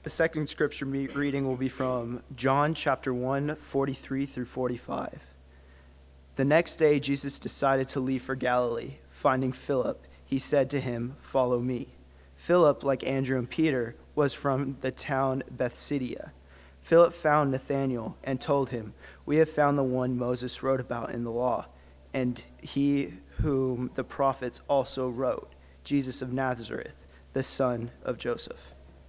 The second scripture reading will be from John chapter 1, 43 through 45. The next day, Jesus decided to leave for Galilee. Finding Philip, he said to him, "Follow me." Philip, like Andrew and Peter, was from the town Bethsaida. Philip found Nathanael and told him, "We have found the one Moses wrote about in the law, and he whom the prophets also wrote, Jesus of Nazareth, the son of Joseph."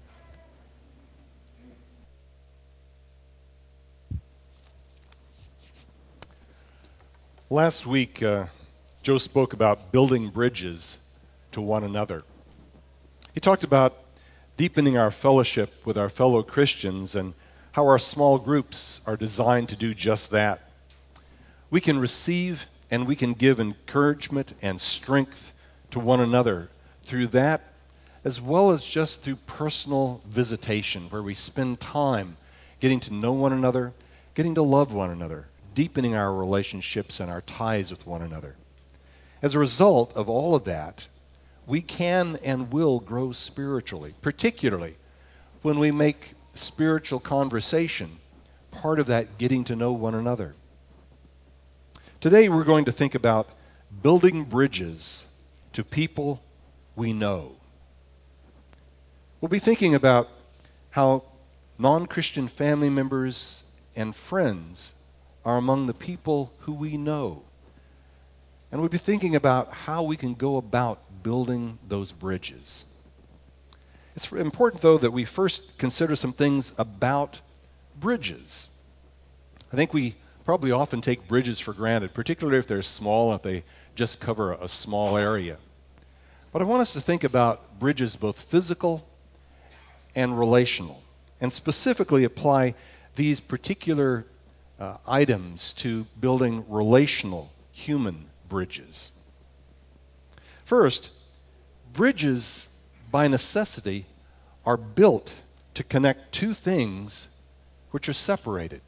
Last week, Joe spoke about building bridges to one another. He talked about deepening our fellowship with our fellow Christians and how our small groups are designed to do just that. We can receive and we can give encouragement and strength to one another through that, as well as just through personal visitation, where we spend time getting to know one another, getting to love one another, deepening our relationships and our ties with one another. As a result of all of that, we can and will grow spiritually, particularly when we make spiritual conversation part of that getting to know one another. Today we're going to think about building bridges to people we know. We'll be thinking about how non-Christian family members and friends are among the people who we know. And we'll be thinking about how we can go about building those bridges. It's important, though, that we first consider some things about bridges. I think we probably often take bridges for granted, particularly if they're small and if they just cover a small area. But I want us to think about bridges, both physical and relational, and specifically apply these particular items to building relational human bridges. First, bridges by necessity are built to connect two things which are separated.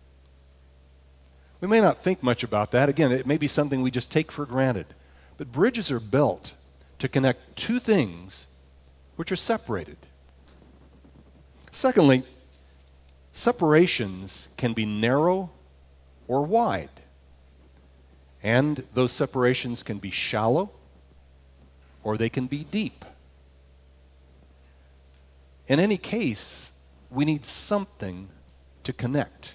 We may not think much about that. Again, it may be something we just take for granted. But bridges are built to connect two things which are separated. Secondly, separations can be narrow or wide. And those separations can be shallow or they can be deep. In any case, we need something to connect.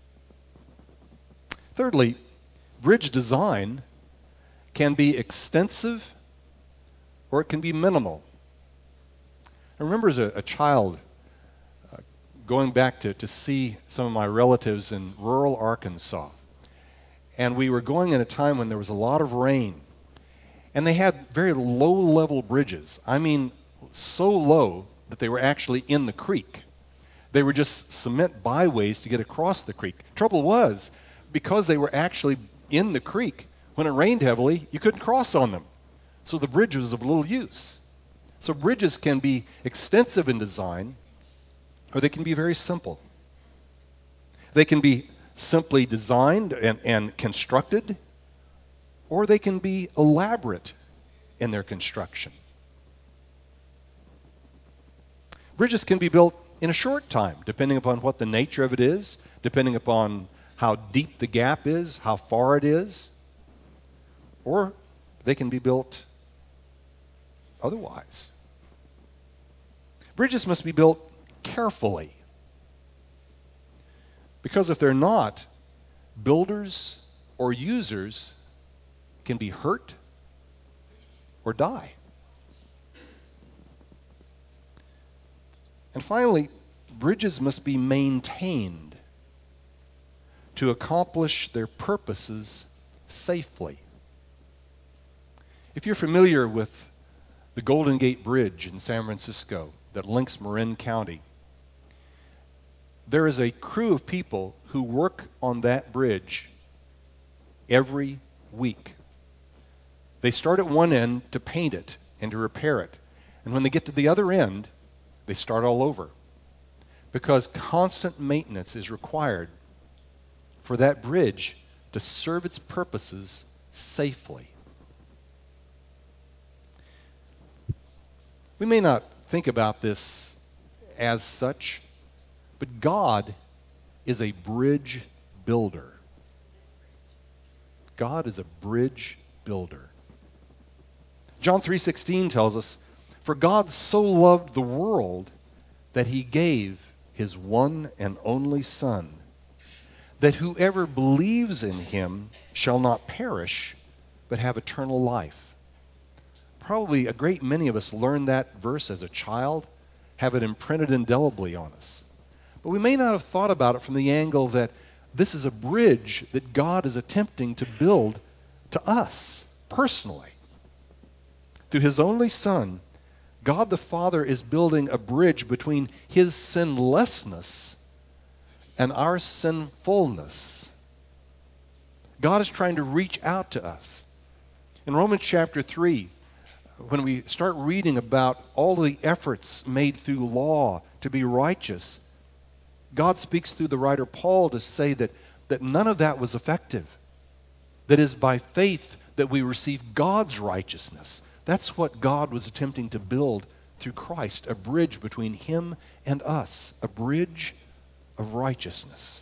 Thirdly, bridge design can be extensive or it can be minimal. I remember as a child going back to see some of my relatives in rural Arkansas. And we were going at a time when there was a lot of rain. And they had very low-level bridges. I mean, so low that they were actually in the creek. They were just cement byways to get across the creek. Trouble was, because they were actually in the creek, when it rained heavily, you couldn't cross on them. So the bridge was of little use. So bridges can be extensive in design, or they can be very simple. They can be simply designed and constructed, or they can be elaborate in their construction. Bridges can be built in a short time, depending upon what the nature of it is, depending upon how deep the gap is, how far it is, or they can be built otherwise. Bridges must be built carefully, because if they're not, builders or users can be hurt or die. And finally, bridges must be maintained to accomplish their purposes safely. If you're familiar with the Golden Gate Bridge in San Francisco that links Marin County, there is a crew of people who work on that bridge every week. They start at one end to paint it and to repair it. And when they get to the other end, they start all over. Because constant maintenance is required for that bridge to serve its purposes safely. We may not think about this as such, but God is a bridge builder. God is a bridge builder. John 3:16 tells us, "For God so loved the world that he gave his one and only Son, that whoever believes in him shall not perish, but have eternal life." Probably a great many of us learned that verse as a child, have it imprinted indelibly on us. But we may not have thought about it from the angle that this is a bridge that God is attempting to build to us personally. Through his only Son, God the Father is building a bridge between his sinlessness and our sinfulness. God is trying to reach out to us. In Romans chapter 3, when we start reading about all the efforts made through law to be righteous, God speaks through the writer Paul to say that none of that was effective. That is by faith that we receive God's righteousness. That's what God was attempting to build through Christ, a bridge between him and us, a bridge of righteousness.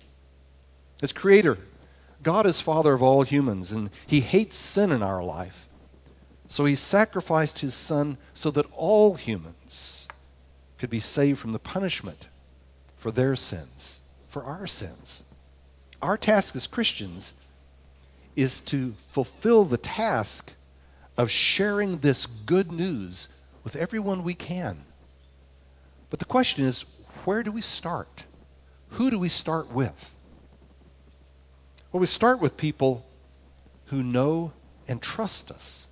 As creator, God is Father of all humans, and he hates sin in our life. So he sacrificed his Son so that all humans could be saved from the punishment for their sins, for our sins. Our task as Christians is to fulfill the task of sharing this good news with everyone we can. But the question is, where do we start? Who do we start with? Well, we start with people who know and trust us.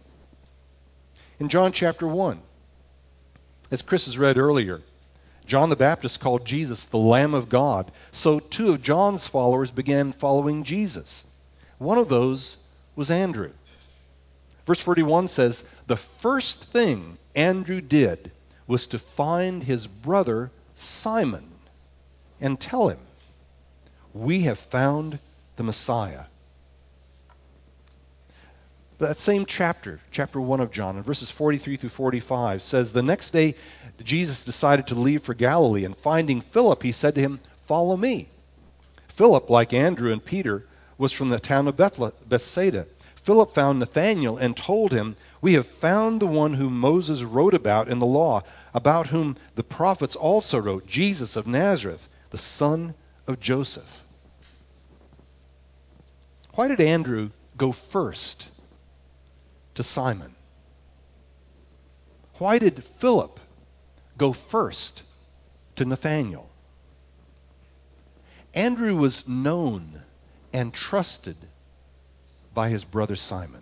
In John chapter 1, as Chris has read earlier, John the Baptist called Jesus the Lamb of God. So 2 of John's followers began following Jesus. One of those was Andrew. Verse 41 says, "The first thing Andrew did was to find his brother Simon and tell him, 'We have found the Messiah.'" That same chapter 1 of John, in verses 43 through 45, says, "The next day Jesus decided to leave for Galilee, and finding Philip, he said to him, 'Follow me.' Philip, like Andrew and Peter, was from the town of Bethsaida. Philip found Nathanael and told him, 'We have found the one whom Moses wrote about in the law, about whom the prophets also wrote, Jesus of Nazareth, the son of Joseph.'" Why did Andrew go first to Simon? Why did Philip go first to Nathanael? Andrew was known and trusted by his brother Simon.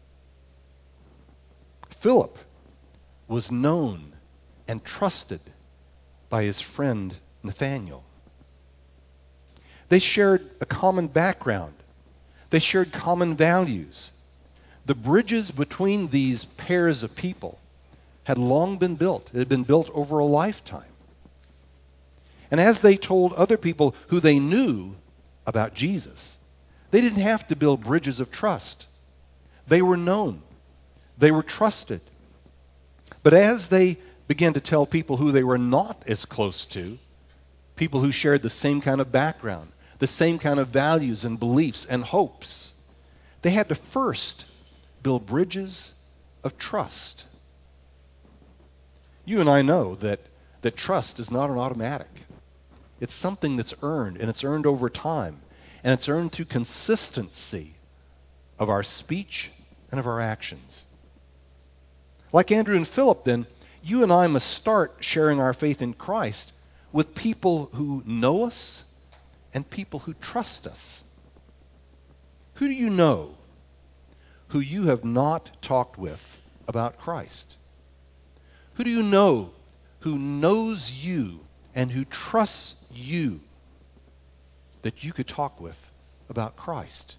Philip was known and trusted by his friend Nathanael. They shared a common background. They shared common values. The bridges between these pairs of people had long been built. It had been built over a lifetime. And as they told other people who they knew about Jesus, they didn't have to build bridges of trust. They were known. They were trusted. But as they began to tell people who they were not as close to, people who shared the same kind of background, the same kind of values and beliefs and hopes, they had to first build bridges of trust. You and I know that trust is not an automatic. It's something that's earned, and it's earned over time, and it's earned through consistency of our speech and of our actions. Like Andrew and Philip, then, you and I must start sharing our faith in Christ with people who know us and people who trust us. Who do you know who you have not talked with about Christ? Who do you know who knows you and who trusts you that you could talk with about Christ?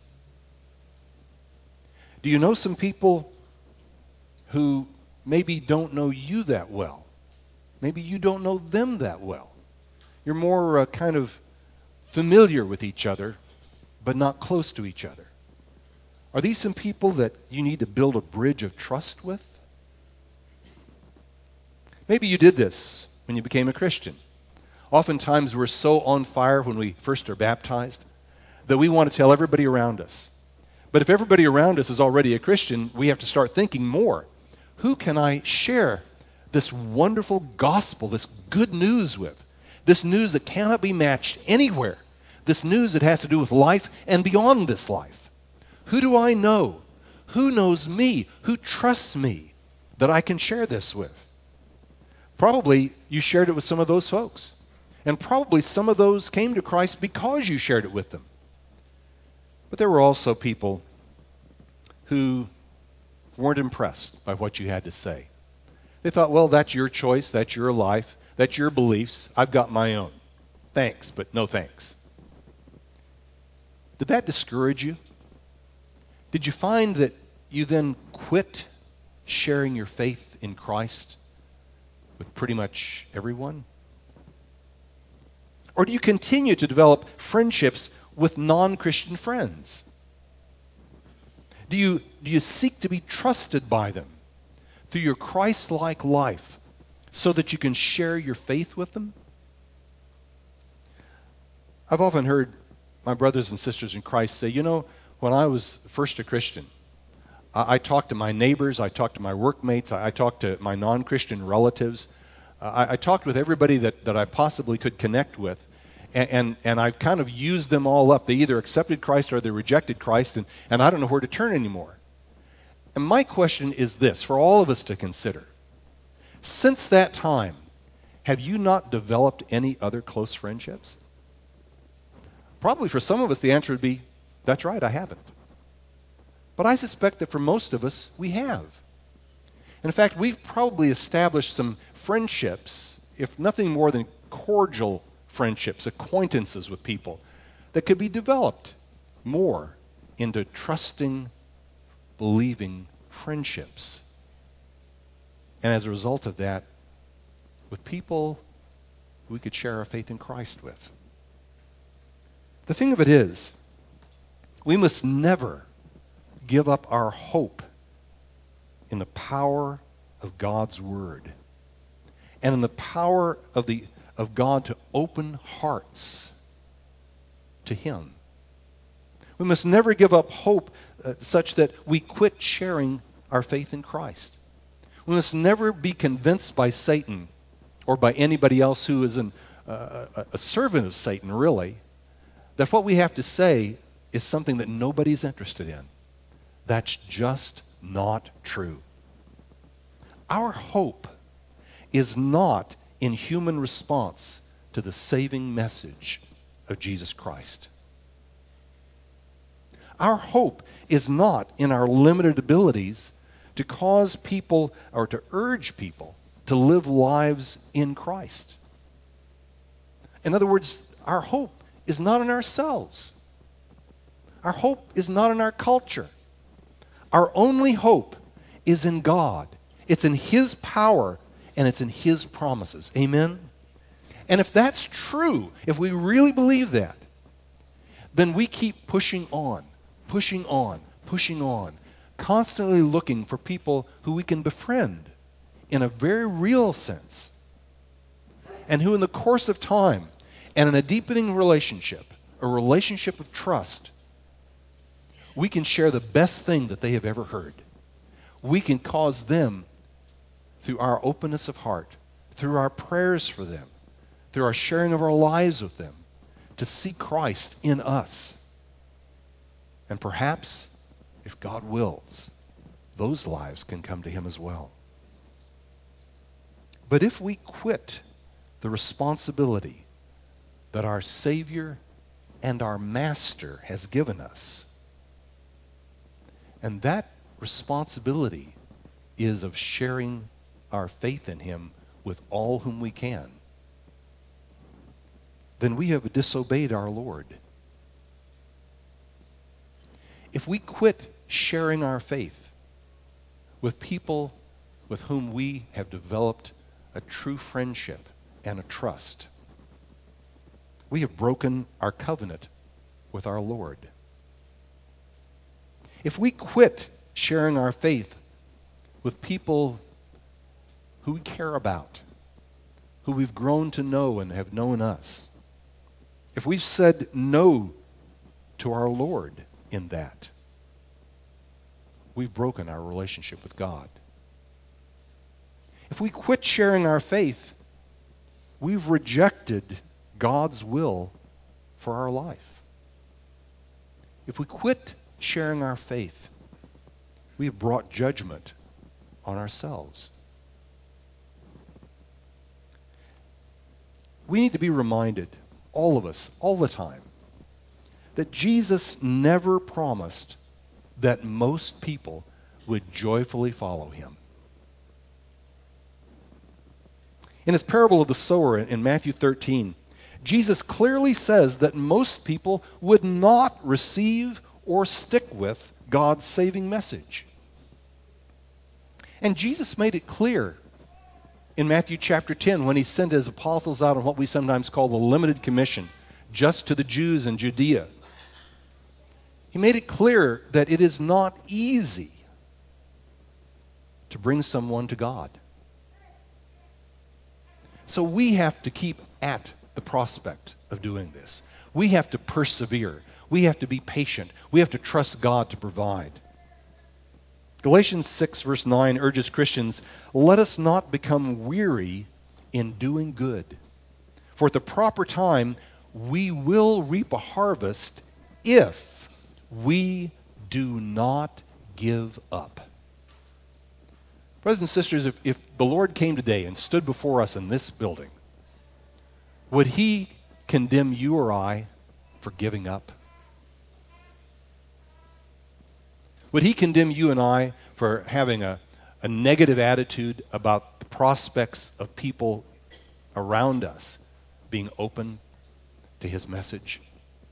Do you know some people who maybe don't know you that well? Maybe you don't know them that well. You're more kind of familiar with each other, but not close to each other. Are these some people that you need to build a bridge of trust with? Maybe you did this when you became a Christian. Oftentimes we're so on fire when we first are baptized that we want to tell everybody around us. But if everybody around us is already a Christian, we have to start thinking more. Who can I share this wonderful gospel, this good news with? This news that cannot be matched anywhere. This news that has to do with life and beyond this life. Who do I know? Who knows me? Who trusts me that I can share this with? Probably you shared it with some of those folks. And probably some of those came to Christ because you shared it with them. But there were also people who weren't impressed by what you had to say. They thought, well, that's your choice, that's your life, that's your beliefs. I've got my own. Thanks, but no thanks. Did that discourage you? Did you find that you then quit sharing your faith in Christ with pretty much everyone? Or do you continue to develop friendships with non-Christian friends? Do you seek to be trusted by them through your Christ-like life so that you can share your faith with them? I've often heard my brothers and sisters in Christ say, when I was first a Christian, I talked to my neighbors, I talked to my workmates, I talked to my non-Christian relatives. I talked with everybody that I possibly could connect with. And I've kind of used them all up. They either accepted Christ or they rejected Christ, and I don't know where to turn anymore. And my question is this, for all of us to consider. Since that time, have you not developed any other close friendships? Probably for some of us, the answer would be, that's right, I haven't. But I suspect that for most of us, we have. In fact, we've probably established some friendships, if nothing more than cordial friendships, acquaintances with people, that could be developed more into trusting, believing friendships. And as a result of that, with people we could share our faith in Christ with. The thing of it is, we must never give up our hope in the power of God's Word and in the power of God to open hearts to Him. We must never give up hope such that we quit sharing our faith in Christ. We must never be convinced by Satan or by anybody else who is a servant of Satan, really, that what we have to say is something that nobody's interested in. That's just not true. Our hope is not in human response to the saving message of Jesus Christ. Our hope is not in our limited abilities to cause people or to urge people to live lives in Christ. In other words, our hope is not in ourselves. Our hope is not in our culture. Our only hope is in God. It's in His power and it's in His promises. Amen? And if that's true, if we really believe that, then we keep pushing on, pushing on, pushing on, constantly looking for people who we can befriend in a very real sense, and who in the course of time and in a deepening relationship, a relationship of trust, we can share the best thing that they have ever heard. We can cause them, through our openness of heart, through our prayers for them, through our sharing of our lives with them, to see Christ in us. And perhaps, if God wills, those lives can come to Him as well. But if we quit the responsibility that our Savior and our Master has given us, and that responsibility is of sharing our faith in Him with all whom we can, then we have disobeyed our Lord. If we quit sharing our faith with people with whom we have developed a true friendship and a trust, we have broken our covenant with our Lord. If we quit sharing our faith with people who we care about, who we've grown to know and have known us, if we've said no to our Lord in that, we've broken our relationship with God. If we quit sharing our faith, we've rejected God's will for our life. If we quit sharing our faith, we've brought judgment on ourselves. We need to be reminded, all of us, all the time, that Jesus never promised that most people would joyfully follow him. In his parable of the sower in Matthew 13, Jesus clearly says that most people would not receive or stick with God's saving message. And Jesus made it clear in Matthew chapter 10 when he sent his apostles out on what we sometimes call the limited commission, just to the Jews in Judea. He made it clear that it is not easy to bring someone to God. So we have to keep at the prospect of doing this. We have to persevere. We have to be patient. We have to trust God to provide. Galatians 6 verse 9 urges Christians, let us not become weary in doing good. For at the proper time, we will reap a harvest if we do not give up. Brothers and sisters, if the Lord came today and stood before us in this building, would he condemn you or I for giving up? Would he condemn you and I for having a negative attitude about the prospects of people around us being open to his message?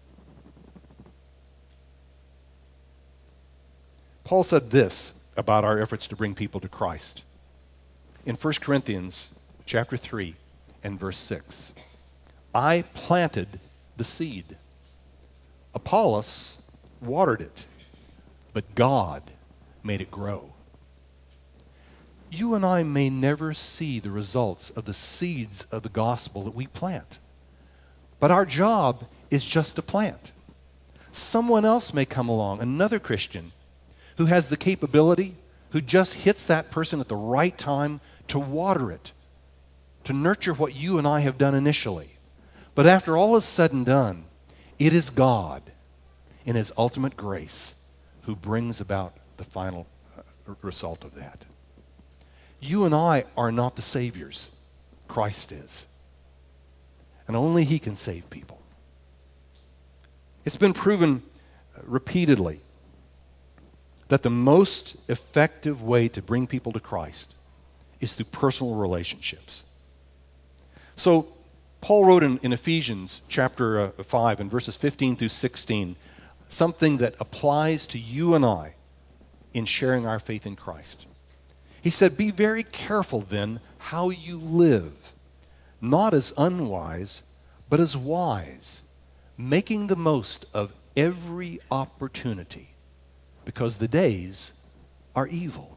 Paul said this about our efforts to bring people to Christ. In 1 Corinthians chapter 3 and verse 6, I planted the seed. Apollos watered it, but God made it grow. You and I may never see the results of the seeds of the gospel that we plant, but our job is just to plant. Someone else may come along, another Christian, who has the capability, who just hits that person at the right time to water it, to nurture what you and I have done initially. But after all is said and done, it is God, in his ultimate grace, who brings about the final result of that. You and I are not the saviors. Christ is. And only he can save people. It's been proven repeatedly that the most effective way to bring people to Christ is through personal relationships. So Paul wrote in Ephesians chapter 5 and verses 15 through 16 something that applies to you and I in sharing our faith in Christ. He said, be very careful then how you live, not as unwise, but as wise, making the most of every opportunity, because the days are evil.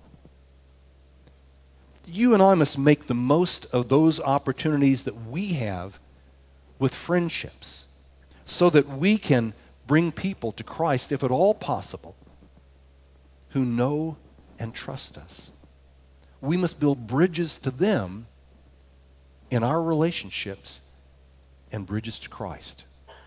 You and I must make the most of those opportunities that we have with friendships, so that we can bring people to Christ, if at all possible, who know and trust us. We must build bridges to them in our relationships and bridges to Christ.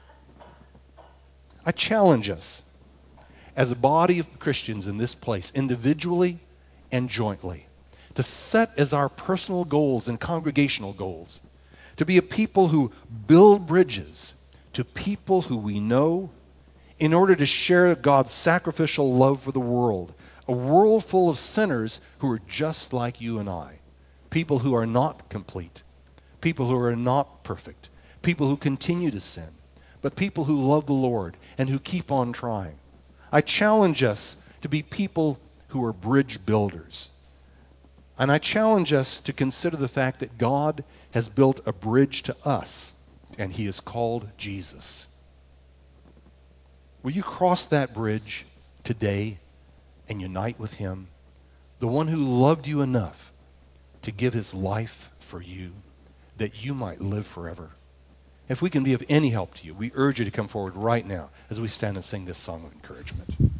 I challenge us as a body of Christians in this place, individually and jointly, to set as our personal goals and congregational goals to be a people who build bridges to people who we know in order to share God's sacrificial love for the world, a world full of sinners who are just like you and I, people who are not complete, people who are not perfect, people who continue to sin, but people who love the Lord and who keep on trying. I challenge us to be people who are bridge builders. And I challenge us to consider the fact that God has built a bridge to us, and he is called Jesus. Will you cross that bridge today and unite with him, the one who loved you enough to give his life for you? that you might live forever. If we can be of any help to you, we urge you to come forward right now as we stand and sing this song of encouragement.